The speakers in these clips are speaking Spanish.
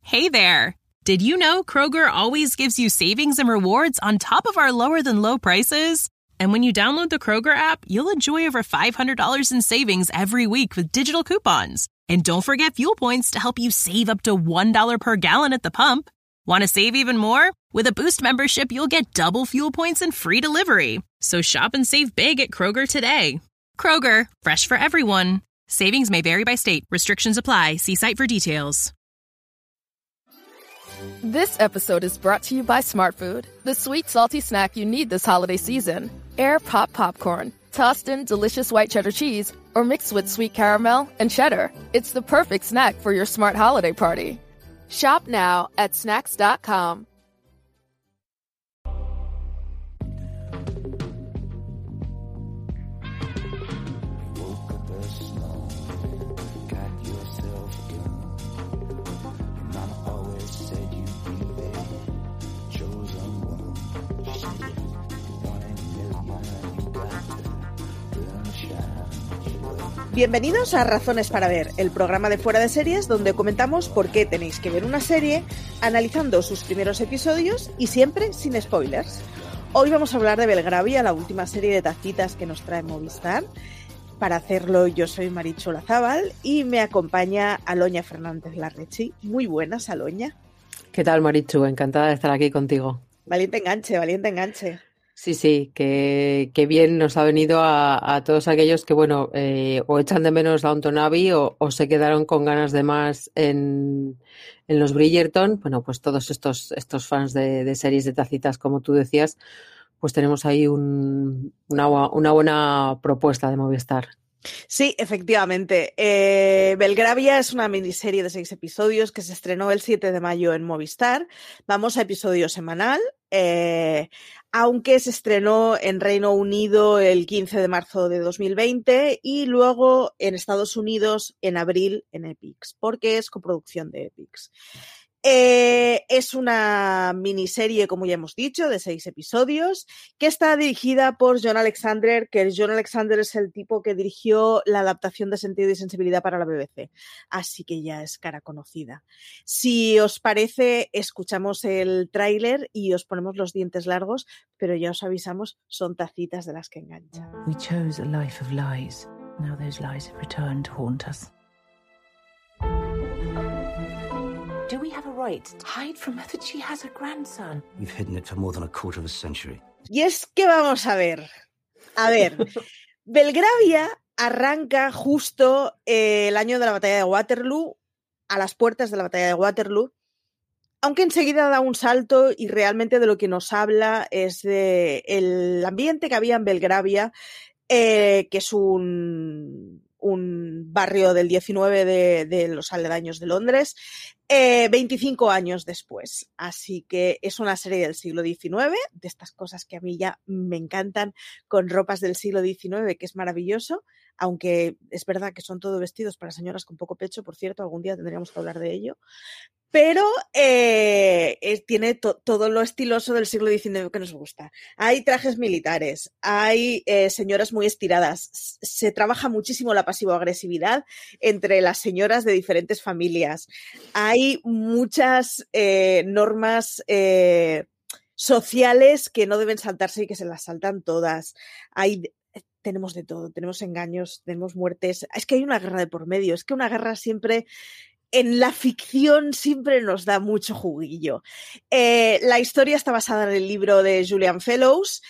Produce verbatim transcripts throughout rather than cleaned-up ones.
Hey there! Did you know Kroger always gives you savings and rewards on top of our lower-than-low prices? And when you download the Kroger app, you'll enjoy over five hundred dollars in savings every week with digital coupons. And don't forget fuel points to help you save up to one dollar per gallon at the pump. Want to save even more? With a Boost membership, you'll get double fuel points and free delivery. So shop and save big at Kroger today. Kroger, fresh for everyone. Savings may vary by state. Restrictions apply. See site for details. This episode is brought to you by Smart Food, the sweet, salty snack you need this holiday season. Air Pop Popcorn, tossed in delicious white cheddar cheese, or mixed with sweet caramel and cheddar. It's the perfect snack for your smart holiday party. Shop now at snacks dot com. Bienvenidos a Razones para Ver, el programa de Fuera de Series donde comentamos por qué tenéis que ver una serie, analizando sus primeros episodios y siempre sin spoilers. Hoy vamos a hablar de Belgravia, la última serie de tacitas que nos trae Movistar. Para hacerlo yo soy Marichu Olazábal y me acompaña Aloña Fernández Larrechi. Muy buenas, Aloña. ¿Qué tal, Marichu? Encantada de estar aquí contigo. Valiente enganche, valiente enganche. Sí, sí, que, que bien nos ha venido a, a todos aquellos que, bueno, eh, o echan de menos Downton Abbey o, o se quedaron con ganas de más en, en los Bridgerton. Bueno, pues todos estos, estos fans de, de series de tacitas, como tú decías, pues tenemos ahí un, una, una buena propuesta de Movistar. Sí, efectivamente. Eh, Belgravia es una miniserie de seis episodios que se estrenó el siete de mayo en Movistar. Vamos a episodio semanal, eh, aunque se estrenó en Reino Unido el quince de marzo de dos mil veinte y luego en Estados Unidos en abril en Epix, porque es coproducción de Epix. Eh, es una miniserie, como ya hemos dicho, de seis episodios, que está dirigida por John Alexander, que John Alexander es el tipo que dirigió la adaptación de Sentido y Sensibilidad para la B B C, así que ya es cara conocida. Si os parece, escuchamos el tráiler y os ponemos los dientes largos, pero ya os avisamos, son tacitas de las que enganchan. We chose a life of lies. Now those lies have returned to haunt us. Do we have a right to hide from her that she has a grandson? We've hidden it for more than a quarter of a century. Y es que vamos a ver, a ver, Belgravia arranca justo eh, el año de la batalla de Waterloo, a las puertas de la batalla de Waterloo, aunque enseguida da un salto y realmente de lo que nos habla es de el ambiente que había en Belgravia, eh, que es un... un barrio del diecinueve de, de los aledaños de Londres, eh, veinticinco años después. Así que es una serie del siglo diecinueve, de estas cosas que a mí ya me encantan, con ropas del siglo diecinueve, que es maravilloso, aunque es verdad que son todo vestidos para señoras con poco pecho, por cierto, algún día tendríamos que hablar de ello. Pero eh, eh, tiene to- todo lo estiloso del siglo diecinueve que nos gusta. Hay trajes militares, hay eh, señoras muy estiradas, S- se trabaja muchísimo la pasivo-agresividad entre las señoras de diferentes familias. Hay muchas eh, normas eh, sociales que no deben saltarse y que se las saltan todas. Hay... Tenemos de todo, tenemos engaños, tenemos muertes. Es que hay una guerra de por medio, es que una guerra siempre... En la ficción siempre nos da mucho juguillo. Eh, la historia está basada en el libro de Julian Fellowes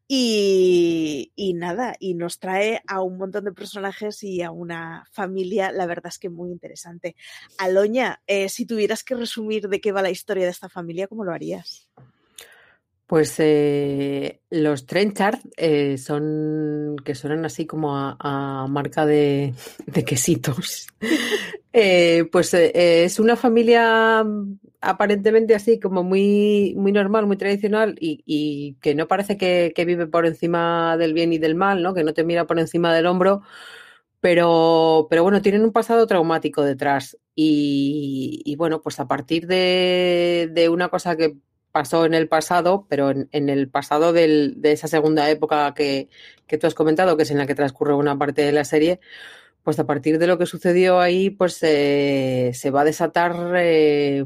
y, y nada, y nos trae a un montón de personajes y a una familia, la verdad es que muy interesante. Aloña, eh, si tuvieras que resumir de qué va la historia de esta familia, ¿cómo lo harías? Pues eh, los Trenchard eh, son, que suenan así como a, a marca de, de quesitos. eh, pues eh, es una familia aparentemente así como muy, muy normal, muy tradicional y, y que no parece que, que vive por encima del bien y del mal, ¿no? Que no te mira por encima del hombro, pero, pero bueno, tienen un pasado traumático detrás y, y bueno, pues a partir de, de una cosa que pasó en el pasado, pero en, en el pasado del, de esa segunda época que, que tú has comentado, que es en la que transcurre una parte de la serie, pues a partir de lo que sucedió ahí, pues eh, se va a desatar, eh,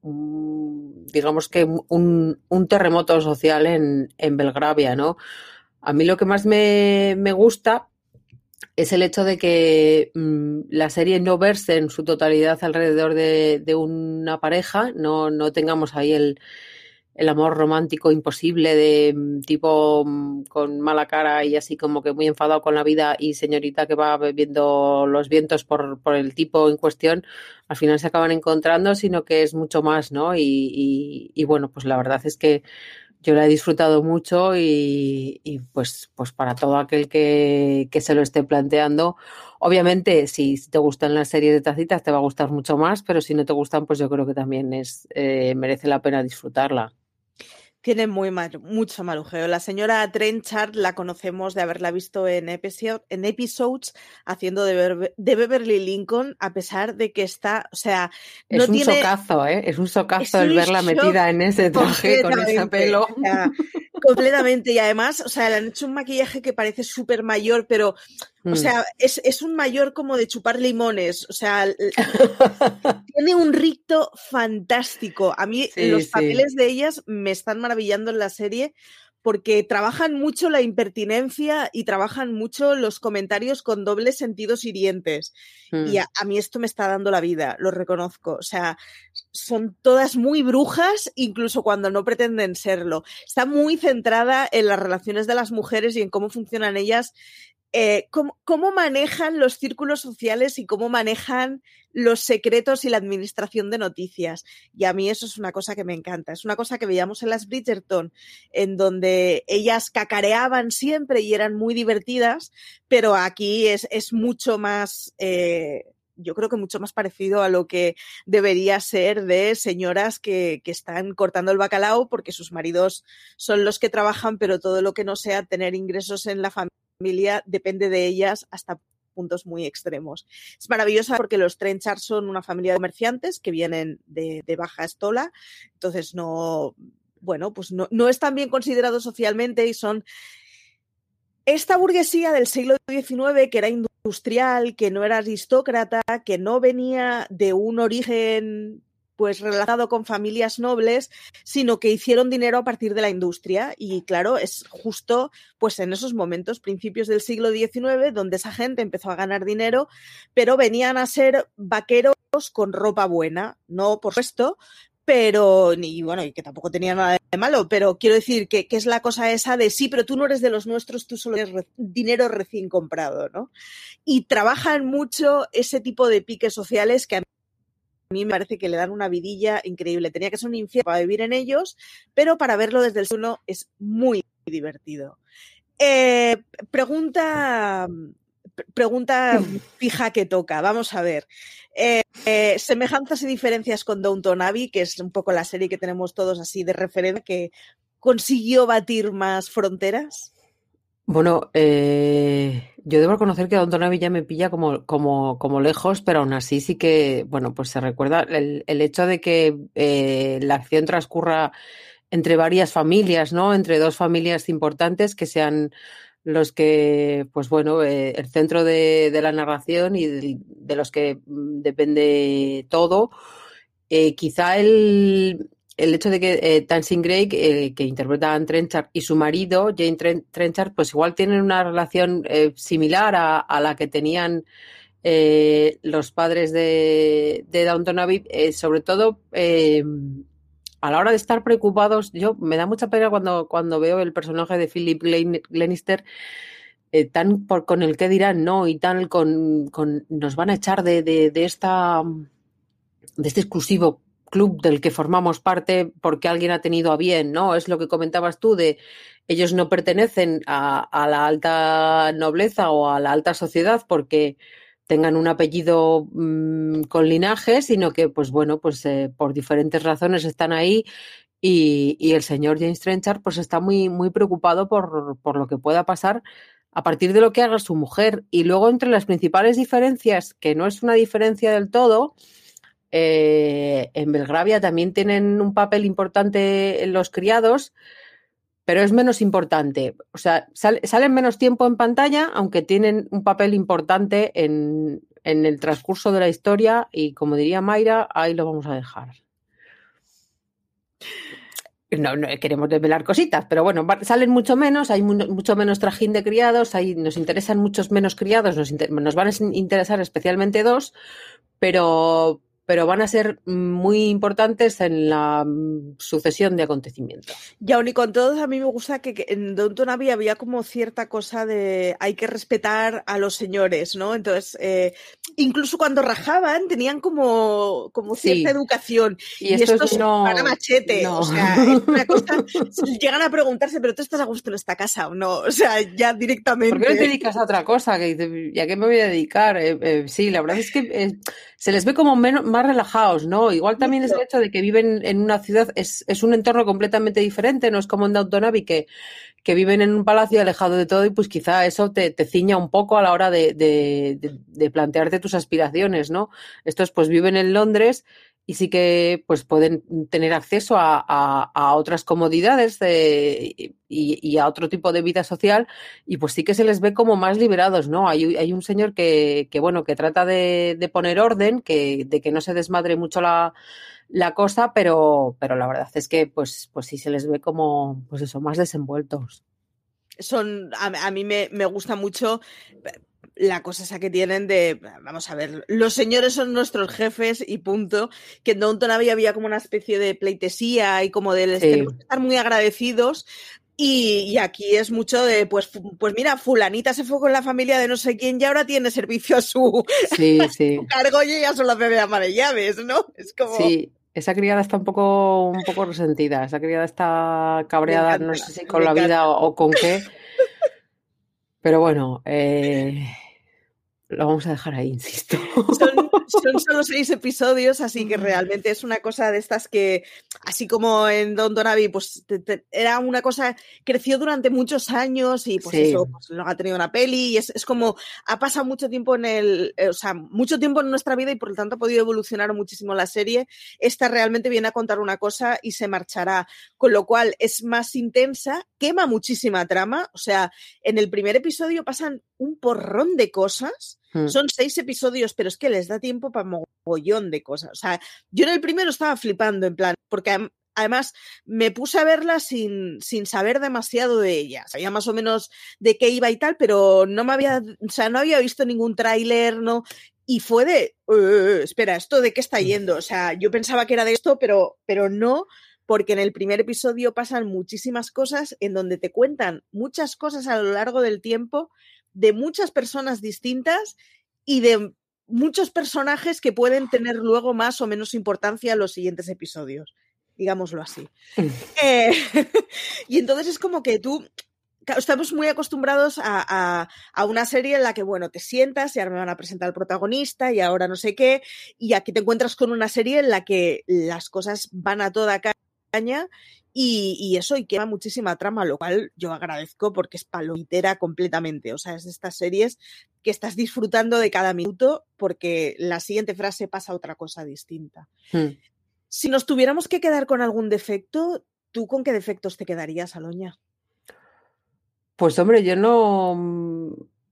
un, digamos que un, un terremoto social en, en Belgravia, ¿no? A mí lo que más me, me gusta es el hecho de que mmm, la serie no verse en su totalidad alrededor de, de una pareja, no, no tengamos ahí el, el amor romántico imposible de mmm, tipo mmm, con mala cara y así como que muy enfadado con la vida y señorita que va bebiendo los vientos por, por el tipo en cuestión, al final se acaban encontrando, sino que es mucho más, ¿no? Y, y, y bueno, pues la verdad es que yo la he disfrutado mucho y, y pues, pues para todo aquel que, que se lo esté planteando, obviamente si te gustan las series de tacitas te va a gustar mucho más, pero si no te gustan pues yo creo que también es eh, merece la pena disfrutarla. Tiene muy mal, mucho marujeo. La señora Trenchard la conocemos de haberla visto en, episode, en episodes haciendo de, Be- de Beverly Lincoln, a pesar de que está, o sea, no es un tiene... socazo, ¿eh? Es un socazo es el un verla shock metida en ese traje con ese completamente, pelo. o sea, completamente. Y además, o sea, le han hecho un maquillaje que parece súper mayor, pero, o Mm. sea, es, es un mayor como de chupar limones. O sea, tiene un ricto fantástico. A mí Sí, los sí. papeles de ellas me están maravillando en la serie porque trabajan mucho la impertinencia y trabajan mucho los comentarios con dobles sentidos hirientes. Mm. Y a, a mí esto me está dando la vida, lo reconozco. O sea, son todas muy brujas, incluso cuando no pretenden serlo. Está muy centrada en las relaciones de las mujeres y en cómo funcionan ellas. Eh, cómo, cómo manejan los círculos sociales y cómo manejan los secretos y la administración de noticias. Y a mí eso es una cosa que me encanta. Es una cosa que veíamos en las Bridgerton, en donde ellas cacareaban siempre y eran muy divertidas, pero aquí es, es mucho más... Eh, yo creo que mucho más parecido a lo que debería ser de señoras que, que están cortando el bacalao porque sus maridos son los que trabajan, pero todo lo que no sea tener ingresos en la familia familia depende de ellas hasta puntos muy extremos. Es maravillosa porque los Trenchard son una familia de comerciantes que vienen de, de baja estola, entonces no, bueno, pues no, no están bien considerados socialmente y son esta burguesía del siglo diecinueve que era industrial, que no era aristócrata, que no venía de un origen pues relacionado con familias nobles, sino que hicieron dinero a partir de la industria. Y claro, es justo pues en esos momentos, principios del siglo diecinueve, donde esa gente empezó a ganar dinero, pero venían a ser vaqueros con ropa buena, no por supuesto, pero, y bueno, y que tampoco tenía nada de malo, pero quiero decir que, que es la cosa esa de sí, pero tú no eres de los nuestros, tú solo eres re- dinero recién comprado, ¿no? Y trabajan mucho ese tipo de piques sociales que a A mí me parece que le dan una vidilla increíble. Tenía que ser un infierno para vivir en ellos, pero para verlo desde el suelo es muy divertido. Eh, pregunta, pregunta fija que toca. Vamos a ver. Eh, eh, semejanzas y diferencias con Downton Abbey, que es un poco la serie que tenemos todos así de referencia, que consiguió batir más fronteras. Bueno, eh, yo debo reconocer que Downton Abbey ya me pilla como, como, como lejos, pero aún así sí que, bueno, pues se recuerda el, el hecho de que eh, la acción transcurra entre varias familias, ¿no? Entre dos familias importantes que sean los que, pues bueno, eh, el centro de, de la narración y de, de los que mm, depende todo. Eh, quizá el, el hecho de que eh, Tamsin Greig, eh, que interpreta a Anne Trenchard, y su marido, Jane Tren- Trenchard, pues igual tienen una relación eh, similar a, a la que tenían eh, los padres de, de Downton Abbey, eh, sobre todo eh, a la hora de estar preocupados. Yo me da mucha pena cuando, cuando veo el personaje de Philip Glen- Glenister eh, tan por, con el que dirán, ¿no? Y tan con, con nos van a echar de, de, de esta de este exclusivo club del que formamos parte porque alguien ha tenido a bien, ¿no? Es lo que comentabas tú de ellos no pertenecen a, a la alta nobleza o a la alta sociedad porque tengan un apellido mmm, con linaje, sino que, pues bueno, pues eh, por diferentes razones están ahí y, y el señor James Trenchard pues está muy, muy preocupado por, por lo que pueda pasar a partir de lo que haga su mujer. Y luego entre las principales diferencias, que no es una diferencia del todo, Eh, en Belgravia también tienen un papel importante en los criados, pero es menos importante. O sea, sal, salen menos tiempo en pantalla, aunque tienen un papel importante en, en el transcurso de la historia y, como diría Mayra, ahí lo vamos a dejar. No, no queremos desvelar cositas, pero bueno, salen mucho menos, hay mu- mucho menos trajín de criados, hay, nos interesan muchos menos criados, nos, inter- nos van a interesar especialmente dos, pero, pero van a ser muy importantes en la sucesión de acontecimientos. Y aun y con todo, a mí me gusta que, que en Downton Abbey había como cierta cosa de hay que respetar a los señores, ¿no? Entonces, eh, incluso cuando rajaban, tenían como, como cierta Sí. educación. Y, Y estos estos no, van a machete. no. O sea, es una cosa. Llegan a preguntarse, ¿pero tú estás a gusto en esta casa o no? O sea, ya directamente. ¿Por qué no te dedicas a otra cosa? ¿Y a qué me voy a dedicar? Eh, eh, sí, la verdad es que eh, se les ve como menos, más relajados, ¿no? Igual también es el hecho de que viven en una ciudad, es, es un entorno completamente diferente, no es como en Downton Abbey que, que viven en un palacio alejado de todo y pues quizá eso te, te ciña un poco a la hora de, de, de, de plantearte tus aspiraciones, ¿no? Estos pues viven en Londres y sí que pues pueden tener acceso a, a, a otras comodidades de, y, y a otro tipo de vida social y pues sí que se les ve como más liberados, ¿no? Hay, hay un señor que, que bueno, que trata de, de poner orden, que, de que no se desmadre mucho la, la cosa, pero, pero la verdad es que pues, pues sí se les ve como, pues eso, más desenvueltos. Son, a, a mí me, me gusta mucho la cosa esa que tienen de, vamos a ver, los señores son nuestros jefes y punto, que en Downton Abbey había como una especie de pleitesía y como de les Sí. tenemos que estar muy agradecidos y, y aquí es mucho de, pues, pues mira, fulanita se fue con la familia de no sé quién y ahora tiene servicio a su, Sí, a sí. su cargo y ella solo hace de ama de llaves, ¿no? Es como... Sí. Esa criada está un poco, un poco resentida, esa criada está cabreada, encanta, no sé si con me la encanta. vida o, o con qué, pero bueno, eh, lo vamos a dejar ahí, insisto. Son, son solo seis episodios, así que realmente es una cosa de estas que, así como en Downton Abbey, pues te, te, era una cosa, creció durante muchos años y pues Sí. eso, pues luego ha tenido una peli y es, es como, ha pasado mucho tiempo en el, eh, o sea, mucho tiempo en nuestra vida y por lo tanto ha podido evolucionar muchísimo la serie. Esta realmente viene a contar una cosa y se marchará, con lo cual es más intensa, quema muchísima trama, o sea, en el primer episodio pasan un porrón de cosas. Hmm. Son seis episodios, pero es que les da tiempo para mogollón de cosas. O sea, yo en el primero estaba flipando, en plan, porque además me puse a verla sin, sin saber demasiado de ella. Sabía más o menos de qué iba y tal, pero no me había, o sea, no había visto ningún tráiler, ¿no? Y fue de, uh, espera, ¿esto de qué está yendo? O sea, yo pensaba que era de esto, pero, pero no, porque en el primer episodio pasan muchísimas cosas en donde te cuentan muchas cosas a lo largo del tiempo de muchas personas distintas y de muchos personajes que pueden tener luego más o menos importancia en los siguientes episodios, digámoslo así. eh, y entonces es como que tú, estamos muy acostumbrados a, a, a una serie en la que, bueno, te sientas y ahora me van a presentar al protagonista y ahora no sé qué, y aquí te encuentras con una serie en la que las cosas van a toda caña Y, y eso, y quema muchísima trama, lo cual yo agradezco porque es palomitera completamente. O sea, es de estas series que estás disfrutando de cada minuto porque la siguiente frase pasa a otra cosa distinta. Hmm. Si nos tuviéramos que quedar con algún defecto, ¿tú con qué defectos te quedarías, Aloña? Pues hombre, yo no...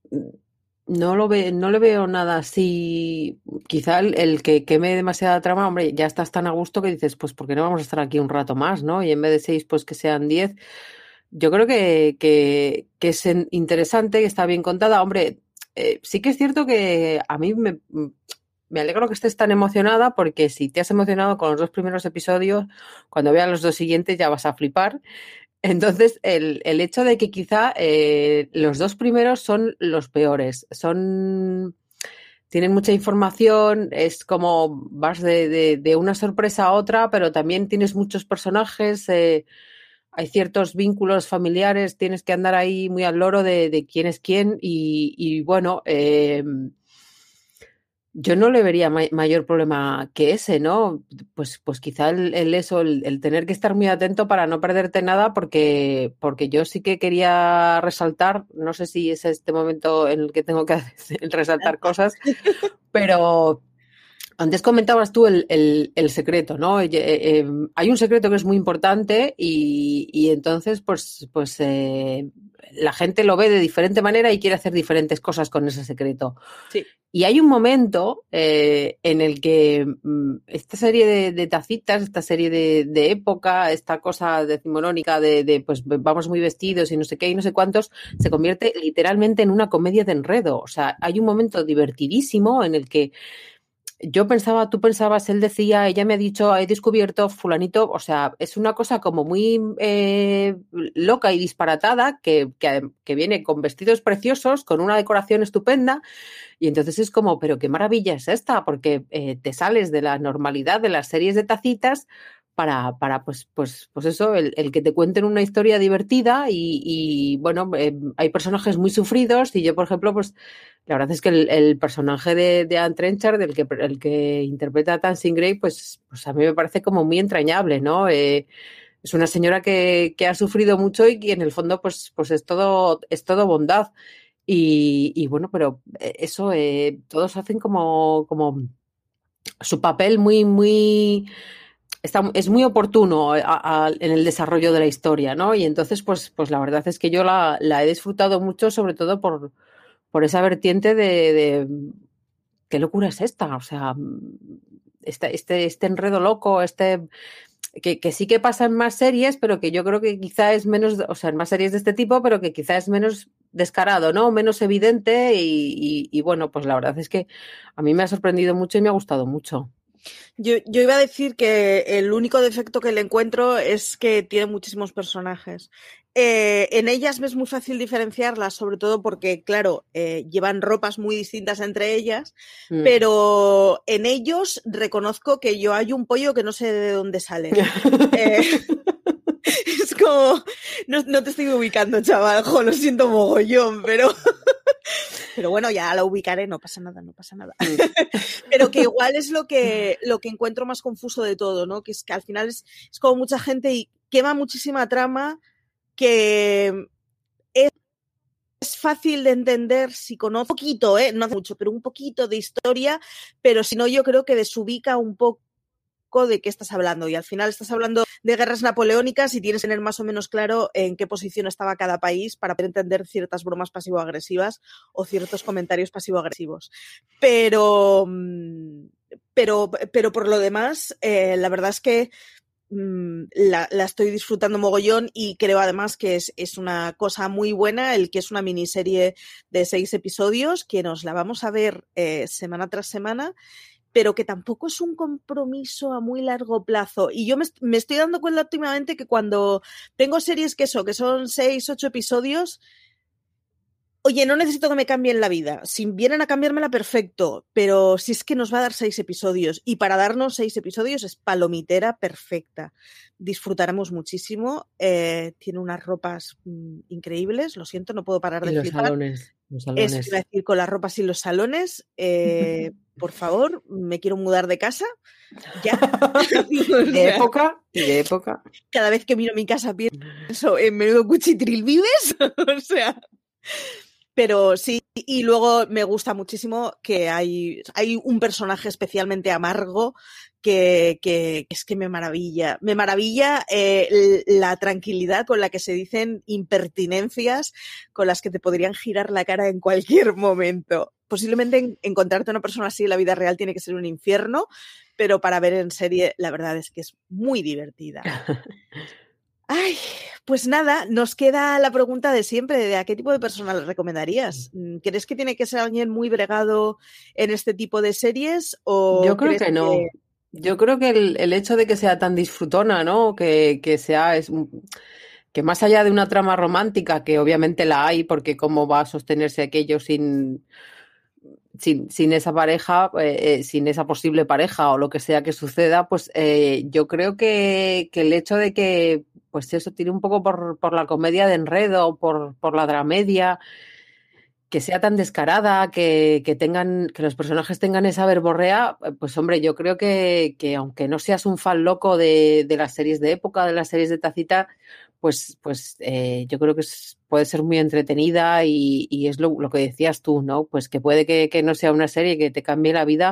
No lo ve, no le veo nada así. Quizá el, el que queme demasiada trama, hombre, ya estás tan a gusto que dices, pues ¿por qué no vamos a estar aquí un rato más, ¿no? Y en vez de seis, pues que sean diez. Yo creo que, que, que es interesante, que está bien contada. Hombre, eh, sí que es cierto que a mí me, me alegro que estés tan emocionada, porque si te has emocionado con los dos primeros episodios, cuando veas los dos siguientes ya vas a flipar. Entonces, el, el hecho de que quizá eh, los dos primeros son los peores, son tienen mucha información, es como vas de, de, de una sorpresa a otra, pero también tienes muchos personajes, eh, hay ciertos vínculos familiares, tienes que andar ahí muy al loro de, de quién es quién y, y bueno, eh, yo no le vería ma- mayor problema que ese, ¿no? Pues, pues quizá el, el eso, el, el tener que estar muy atento para no perderte nada, porque, porque yo sí que quería resaltar, no sé si es este momento en el que tengo que resaltar cosas, pero Antes comentabas tú el, el, el secreto, ¿no? Eh, eh, hay un secreto que es muy importante y, y entonces, pues, pues eh, la gente lo ve de diferente manera y quiere hacer diferentes cosas con ese secreto. Sí. Y hay un momento eh, en el que mm, esta serie de, de tacitas, esta serie de, de época, esta cosa decimonónica de, de pues vamos muy vestidos y no sé qué y no sé cuántos, se convierte literalmente en una comedia de enredo. O sea, hay un momento divertidísimo en el que yo pensaba, tú pensabas, él decía, ella me ha dicho, he descubierto fulanito, o sea, es una cosa como muy eh, loca y disparatada que, que, que viene con vestidos preciosos, con una decoración estupenda y entonces es como, pero qué maravilla es esta, porque eh, te sales de la normalidad de las series de tacitas para, para pues, pues, pues eso, el, el que te cuenten una historia divertida y, y bueno, eh, hay personajes muy sufridos y yo, por ejemplo, pues la verdad es que el, el personaje de, de Anne Trenchard, el que, el que interpreta a Tamsin Greig, pues, pues a mí me parece como muy entrañable, ¿no? Eh, es una señora que, que ha sufrido mucho y que en el fondo pues, pues es todo, es todo bondad. Y, y bueno, pero eso, eh, todos hacen como, como su papel muy, muy... Está, es muy oportuno a, a, en el desarrollo de la historia, ¿no? Y entonces, pues, pues la verdad es que yo la, la he disfrutado mucho, sobre todo por, por esa vertiente de, de ¿qué locura es esta? O sea, este, este, este enredo loco, este... Que, que sí que pasa en más series, pero que yo creo que quizá es menos, o sea, en más series de este tipo, pero que quizá es menos descarado, ¿no? Menos evidente y, y, y bueno, pues la verdad es que a mí me ha sorprendido mucho y me ha gustado mucho. Yo, yo iba a decir que el único defecto que le encuentro es que tiene muchísimos personajes. Eh, en ellas me es muy fácil diferenciarlas, sobre todo porque, claro, eh, llevan ropas muy distintas entre ellas, mm. pero en ellos reconozco que yo hay un pollo que no sé de dónde sale. eh, es como, no, no te estoy ubicando, chaval, jo, lo siento mogollón, pero... Pero bueno, ya la ubicaré, no pasa nada, no pasa nada. Pero que igual es lo que, lo que encuentro más confuso de todo, ¿no? Que es que al final es, es como mucha gente y quema muchísima trama que es, es fácil de entender si conoce un poquito, ¿eh? No hace mucho, pero un poquito de historia, pero si no yo creo que desubica un poco de qué estás hablando y al final estás hablando de guerras napoleónicas y tienes que tener más o menos claro en qué posición estaba cada país para poder entender ciertas bromas pasivo-agresivas o ciertos comentarios pasivo-agresivos. Pero, pero, pero por lo demás, eh, la verdad es que mmm, la, la estoy disfrutando mogollón y creo además que es, es una cosa muy buena el que es una miniserie de seis episodios que nos la vamos a ver eh, semana tras semana, pero que tampoco es un compromiso a muy largo plazo. Y yo me, me estoy dando cuenta últimamente que cuando tengo series que eso, que son seis, ocho episodios, oye, no necesito que me cambien la vida. Si vienen a cambiármela, perfecto, pero si es que nos va a dar seis episodios, y para darnos seis episodios es palomitera perfecta. Disfrutaremos muchísimo, eh, tiene unas ropas mmm, increíbles, lo siento, no puedo parar de y los flipar. Salones, los salones. Es, iba a decir, con las ropas y los salones, eh, por favor, me quiero mudar de casa, ya. De época, y de época. Cada vez que miro mi casa pienso en menudo cuchitril vives, o sea... Pero sí, y luego me gusta muchísimo que hay, hay un personaje especialmente amargo que, que, que es que me maravilla. Me maravilla eh, la tranquilidad con la que se dicen impertinencias con las que te podrían girar la cara en cualquier momento. Posiblemente en, encontrarte una persona así en la vida real tiene que ser un infierno, pero para ver en serie la verdad es que es muy divertida. Ay, pues nada, nos queda la pregunta de siempre, de ¿a qué tipo de persona le recomendarías? ¿Crees que tiene que ser alguien muy bregado en este tipo de series? O yo creo que no. Que... Yo creo que el, el hecho de que sea tan disfrutona, ¿no? Que, que sea... Es, que más allá de una trama romántica, que obviamente la hay, porque cómo va a sostenerse aquello sin... Sin, sin esa pareja, eh, eh, sin esa posible pareja o lo que sea que suceda, pues eh, yo creo que, que el hecho de que pues eso tire un poco por, por la comedia de enredo, por, por la dramedia, que sea tan descarada, que, que tengan, que los personajes tengan esa verborrea, pues hombre, yo creo que, que aunque no seas un fan loco de, de las series de época, de las series de tacita, pues, pues eh, yo creo que es, puede ser muy entretenida y, y es lo, lo que decías tú, ¿no? Pues que puede que, que no sea una serie que te cambie la vida,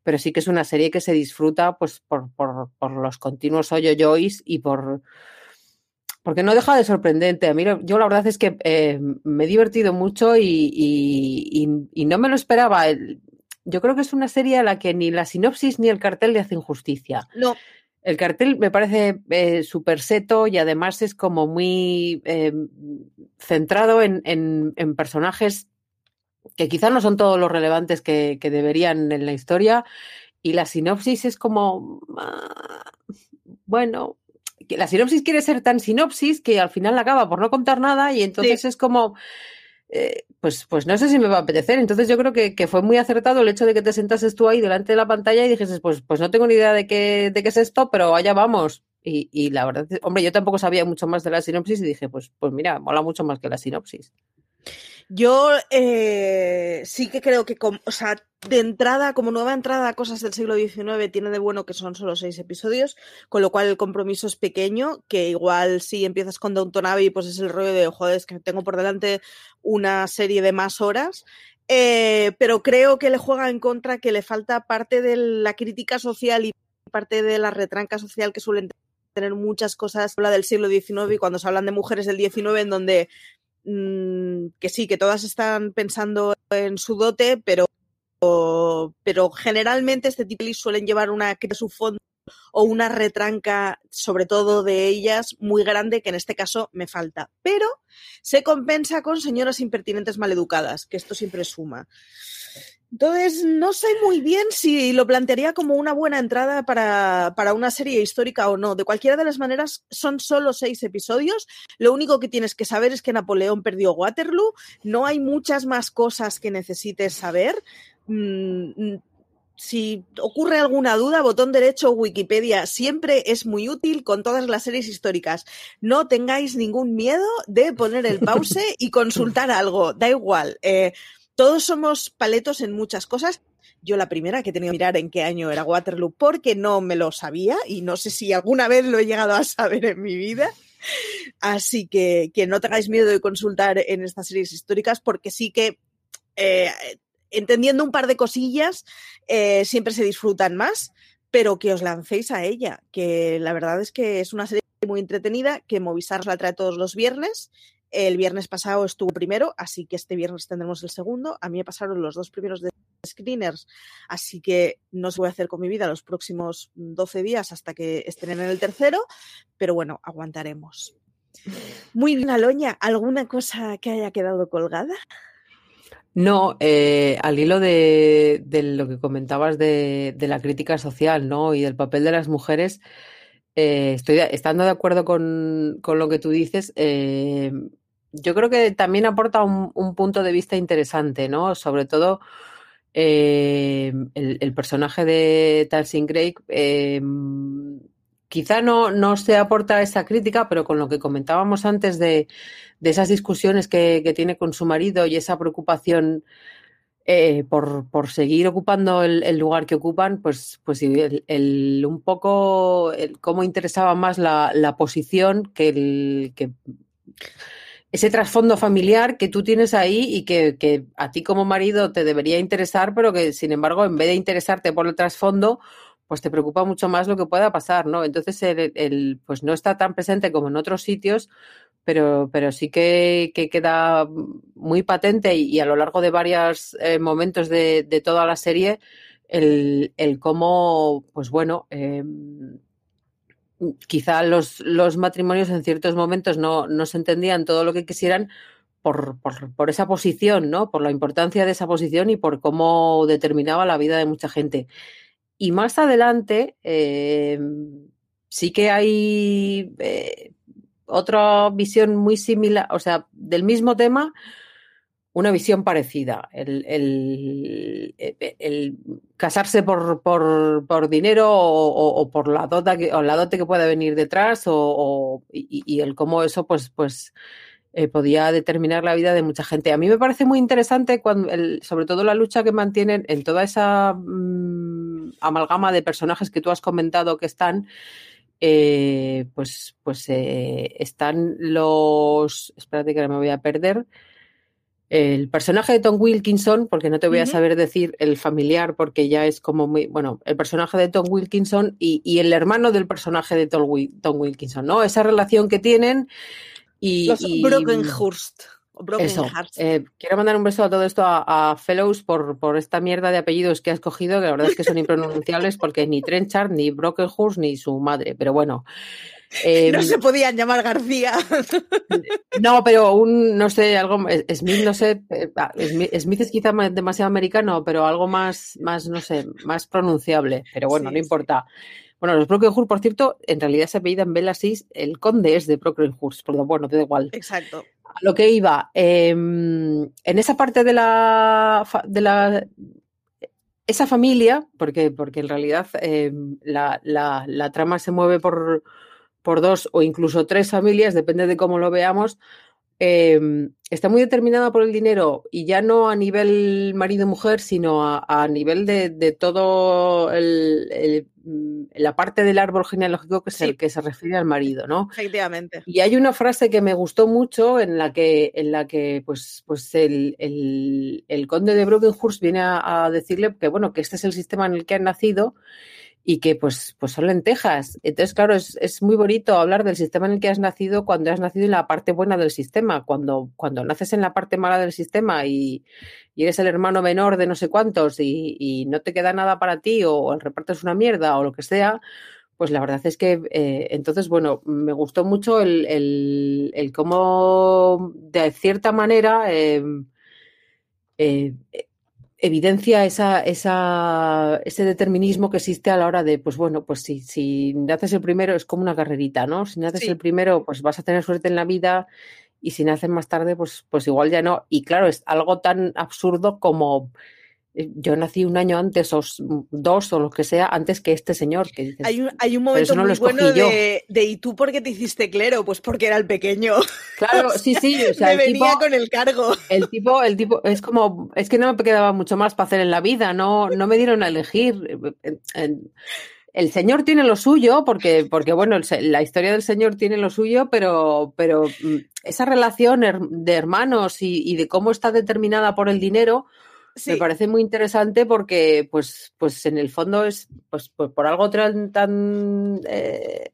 pero sí que es una serie que se disfruta pues por, por, por los continuos oyoyois y por... porque no deja de sorprendente. A mí yo la verdad es que eh, me he divertido mucho y, y, y, y no me lo esperaba. Yo creo que es una serie a la que ni la sinopsis ni el cartel le hacen justicia. No. El cartel me parece eh, súper seto y además es como muy eh, centrado en, en, en personajes que quizás no son todos los relevantes que, que deberían en la historia, y la sinopsis es como, ah, bueno, la sinopsis quiere ser tan sinopsis que al final acaba por no contar nada y entonces sí. es como... Eh, pues, pues no sé si me va a apetecer. Entonces yo creo que, que fue muy acertado el hecho de que te sentases tú ahí delante de la pantalla y dijeses, pues, pues no tengo ni idea de qué, de qué es esto, pero allá vamos. Y, y la verdad, hombre, yo tampoco sabía mucho más de la sinopsis y dije, pues, pues mira, mola mucho más que la sinopsis. Yo eh, sí que creo que, com- o sea, de entrada, como nueva entrada a Cosas del siglo diecinueve, tiene de bueno que son solo seis episodios, con lo cual el compromiso es pequeño, que igual si empiezas con Downton Abbey, pues es el rollo de, joder, es que tengo por delante una serie de más horas, eh, pero creo que le juega en contra que le falta parte de la crítica social y parte de la retranca social que suelen tener muchas cosas. Habla del siglo diecinueve y cuando se hablan de mujeres del diecinueve, en donde que sí, que todas están pensando en su dote, pero, pero generalmente este tipo de suelen llevar una que su fondo o una retranca, sobre todo de ellas, muy grande, que en este caso me falta. Pero se compensa con señoras impertinentes maleducadas, que esto siempre suma. Entonces, no sé muy bien si lo plantearía como una buena entrada para, para una serie histórica o no. De cualquiera de las maneras, son solo seis episodios. Lo único que tienes que saber es que Napoleón perdió Waterloo. No hay muchas más cosas que necesites saber. Mm, si ocurre alguna duda, botón derecho, Wikipedia siempre es muy útil con todas las series históricas. No tengáis ningún miedo de poner el pause y consultar algo. Da igual. Eh, Todos somos paletos en muchas cosas. Yo la primera que he tenido que mirar en qué año era Waterloo porque no me lo sabía y no sé si alguna vez lo he llegado a saber en mi vida. Así que, que no tengáis miedo de consultar en estas series históricas porque sí que eh, entendiendo un par de cosillas eh, siempre se disfrutan más, pero que os lancéis a ella, que la verdad es que es una serie muy entretenida, que Movistar la trae todos los viernes. El viernes pasado estuvo primero, así que este viernes tendremos el segundo. A mí me pasaron los dos primeros de screeners, así que no sé qué voy a hacer con mi vida los próximos doce días hasta que estén en el tercero, pero bueno, aguantaremos. Muy bien, Aloña, ¿alguna cosa que haya quedado colgada? No, eh, al hilo de, de lo que comentabas de, de la crítica social, ¿no? Y del papel de las mujeres, eh, estoy estando de acuerdo con, con lo que tú dices. Eh, yo creo que también aporta un, un punto de vista interesante, ¿no? Sobre todo eh, el, el personaje de Talsyn Craig, eh, quizá no, no se aporta esa crítica, pero con lo que comentábamos antes de, de esas discusiones que, que tiene con su marido y esa preocupación eh, por, por seguir ocupando el, el lugar que ocupan, pues, pues el, el, un poco el, cómo interesaba más la, la posición que el... Que, ese trasfondo familiar que tú tienes ahí y que, que a ti como marido te debería interesar, pero que sin embargo en vez de interesarte por el trasfondo, pues te preocupa mucho más lo que pueda pasar, ¿no? Entonces el, el pues no está tan presente como en otros sitios, pero, pero sí que, que queda muy patente y, y a lo largo de varios eh, momentos de, de toda la serie el, el cómo, pues bueno, eh, quizá los, los matrimonios en ciertos momentos no, no se entendían todo lo que quisieran por, por, por esa posición, ¿no? Por la importancia de esa posición y por cómo determinaba la vida de mucha gente. Y más adelante eh, sí que hay eh, otra visión muy similar, o sea, del mismo tema, una visión parecida. El, el, el, el casarse por, por, por dinero o, o, o por la dota que, o la dote que pueda venir detrás o, o, y, y el cómo eso pues, pues eh, podía determinar la vida de mucha gente. A mí me parece muy interesante cuando el, sobre todo la lucha que mantienen en toda esa mmm, amalgama de personajes que tú has comentado que están. Eh, pues pues eh, están los... Espérate que ahora me voy a perder. el personaje de Tom Wilkinson, porque no te voy a Ujú. saber decir el familiar, porque ya es como muy, bueno, el personaje de Tom Wilkinson y, y el hermano del personaje de Tom, Wil- Tom Wilkinson, ¿no? Esa relación que tienen y... Los y- Brockenhurst. O Eso. Brockenhurst. Eh, quiero mandar un beso a todo esto a, a Fellows por, por esta mierda de apellidos que has cogido, que la verdad es que son impronunciables porque ni Trenchard, ni Brockenhurst, ni su madre, pero bueno. Eh, No se podían llamar García. no, pero un, no sé, algo, Smith, no sé, eh, Smith, Smith es quizá más- demasiado americano, pero algo más, más, no sé, más pronunciable, pero bueno, Sí, no importa. Bueno, los Brockenhurst, por cierto, en realidad se apellidan Bellasis, el conde es de Brockenhurst, pero bueno, te da igual. Exacto. A lo que iba, eh, en esa parte de la, fa- de la esa familia, porque, porque en realidad eh, la, la, la trama se mueve por, por dos o incluso tres familias, depende de cómo lo veamos, eh, está muy determinada por el dinero y ya no a nivel marido-mujer, sino a, a nivel de, de todo el, el, la parte del árbol genealógico que, Sí. es el que se refiere al marido, ¿no? Efectivamente. Y hay una frase que me gustó mucho en la que, en la que pues, pues el, el, el conde de Brockenhurst viene a, a decirle que, bueno, que este es el sistema en el que han nacido y que pues, pues son lentejas. Entonces, claro, es, es muy bonito hablar del sistema en el que has nacido cuando has nacido en la parte buena del sistema. Cuando, cuando naces en la parte mala del sistema y, y eres el hermano menor de no sé cuántos y, y no te queda nada para ti o, o el reparto es una mierda o lo que sea, pues la verdad es que eh, entonces, bueno, me gustó mucho el, el, el cómo de cierta manera eh, eh, evidencia esa, esa, ese determinismo que existe a la hora de, pues bueno, pues si, si naces el primero es como una carrerita, ¿no? Si naces Sí. el primero, pues vas a tener suerte en la vida y si naces más tarde, pues, pues igual ya no. Y claro, es algo tan absurdo como yo nací un año antes o dos o lo que sea antes que este señor. Que dices, Hay un, hay un pero momento eso no muy lo escogí bueno yo. de, de ¿y tú por qué te hiciste clero? Pues porque era el pequeño. Claro, O sí, sea, sí, o sea, me el venía tipo, con el cargo. el tipo, el tipo, es como, es que no me quedaba mucho más para hacer en la vida, no, no me dieron a elegir. El señor tiene lo suyo, porque, porque bueno, el, la historia del señor tiene lo suyo, pero, pero esa relación de hermanos y, y de cómo está determinada por el dinero, Sí. me parece muy interesante porque, pues, pues en el fondo es, pues, pues por algo tan, tan eh,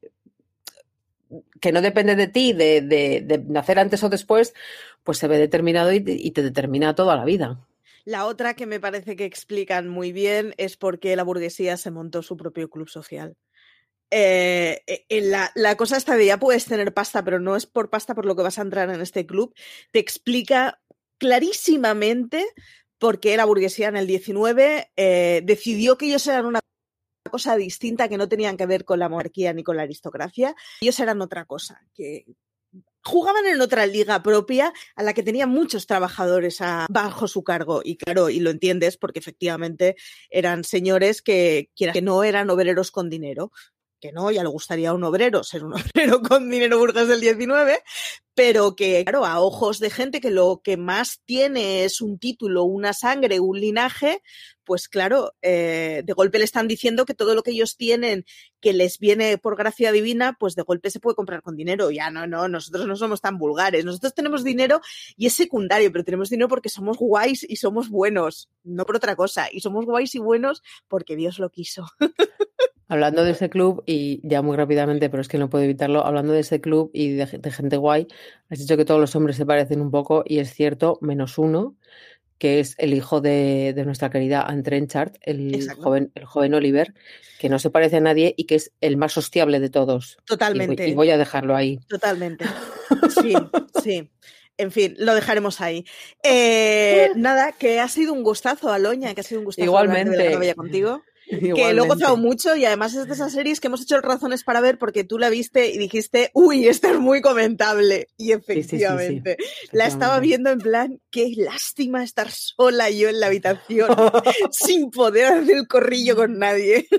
que no depende de ti, de, de, de nacer antes o después, pues se ve determinado y te, y te determina toda la vida. La otra que me parece que explican muy bien es por qué la burguesía se montó su propio club social. Eh, en la, la cosa esta de ya puedes tener pasta, pero no es por pasta por lo que vas a entrar en este club, te explica clarísimamente por qué la burguesía en el diecinueve eh, decidió que ellos eran una cosa distinta, que no tenían que ver con la monarquía ni con la aristocracia. Ellos eran otra cosa, que jugaban en otra liga propia a la que tenían muchos trabajadores a, bajo su cargo. Y claro, y lo entiendes porque efectivamente eran señores que, que no eran obreros con dinero. Que no, ya le gustaría a un obrero ser un obrero con dinero burgués del diecinueve, pero que, claro, a ojos de gente que lo que más tiene es un título, una sangre, un linaje, pues claro, eh, de golpe le están diciendo que todo lo que ellos tienen, que les viene por gracia divina, pues de golpe se puede comprar con dinero. Ya no, no, nosotros no somos tan vulgares. Nosotros tenemos dinero y es secundario, pero tenemos dinero porque somos guays y somos buenos, no por otra cosa. Y somos guays y buenos porque Dios lo quiso. Hablando de ese club, y ya muy rápidamente, pero es que no puedo evitarlo, hablando de ese club y de, de gente guay, has dicho que todos los hombres se parecen un poco, y es cierto, menos uno, que es el hijo de, de nuestra querida Anne Trenchard, el joven, el joven Oliver, que no se parece a nadie y que es el más hostiable de todos. Totalmente. Y voy, y voy a dejarlo ahí. Totalmente. Sí, sí. En fin, lo dejaremos ahí. Eh, nada, que ha sido un gustazo, Aloña, que ha sido un gustazo Igualmente. hablar de Belgravia contigo. Igualmente. Que lo he gozado mucho y además es de esas series que hemos hecho razones para ver porque tú la viste y dijiste, uy, esta es muy comentable. Y efectivamente, sí, sí, sí, sí. la estaba viendo en plan, qué lástima estar sola yo en la habitación sin poder hacer el corrillo con nadie.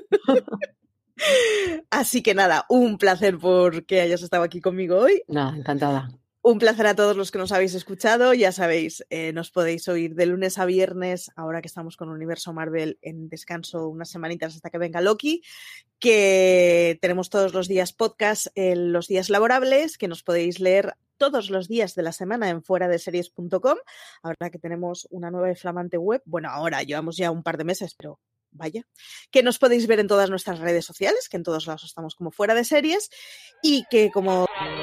Así que nada, un placer por que hayas estado aquí conmigo hoy. Nada, encantada. Un placer a todos los que nos habéis escuchado. Ya sabéis, eh, nos podéis oír de lunes a viernes, ahora que estamos con Universo Marvel en descanso unas semanitas hasta que venga Loki, que tenemos todos los días podcast en los días laborables, que nos podéis leer todos los días de la semana en fuera de series punto com. Ahora que tenemos una nueva y flamante web, bueno, ahora llevamos ya un par de meses, pero vaya, que nos podéis ver en todas nuestras redes sociales, que en todos lados estamos como Fuera de Series, y que como...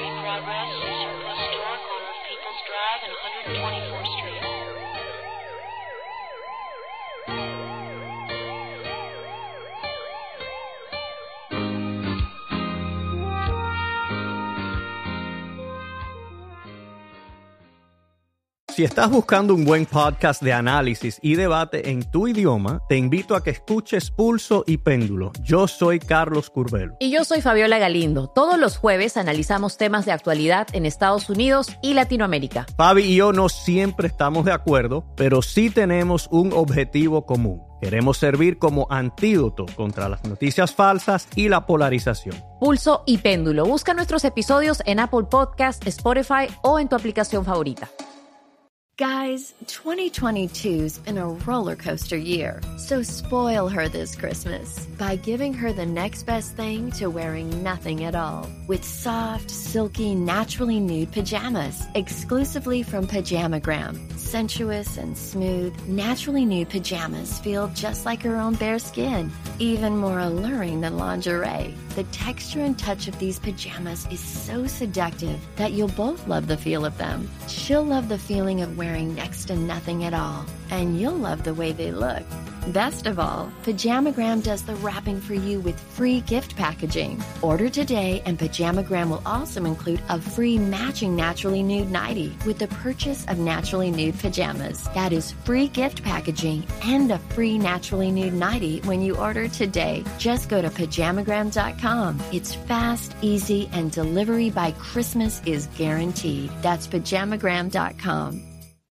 Si estás buscando un buen podcast de análisis y debate en tu idioma, te invito a que escuches Pulso y Péndulo. Yo soy Carlos Curbelo. Y yo soy Fabiola Galindo. Todos los jueves analizamos temas de actualidad en Estados Unidos y Latinoamérica. Fabi y yo no siempre estamos de acuerdo, pero sí tenemos un objetivo común. Queremos servir como antídoto contra las noticias falsas y la polarización. Pulso y Péndulo. Busca nuestros episodios en Apple Podcasts, Spotify o en tu aplicación favorita. Guys, twenty twenty-two's been a roller coaster year, so spoil her this Christmas by giving her the next best thing to wearing nothing at all. With soft, silky, naturally nude pajamas, exclusively from Pajamagram. Sensuous and smooth, naturally nude pajamas feel just like her own bare skin, even more alluring than lingerie. The texture and touch of these pajamas is so seductive that you'll both love the feel of them. She'll love the feeling of wearing next to nothing at all, and you'll love the way they look. Best of all, Pajamagram does the wrapping for you with free gift packaging. Order today and Pajamagram will also include a free matching Naturally Nude nightie with the purchase of Naturally Nude pajamas. That is free gift packaging and a free Naturally Nude nightie when you order today. Just go to pajamagram dot com. It's fast, easy, and delivery by Christmas is guaranteed. That's pajamagram dot com.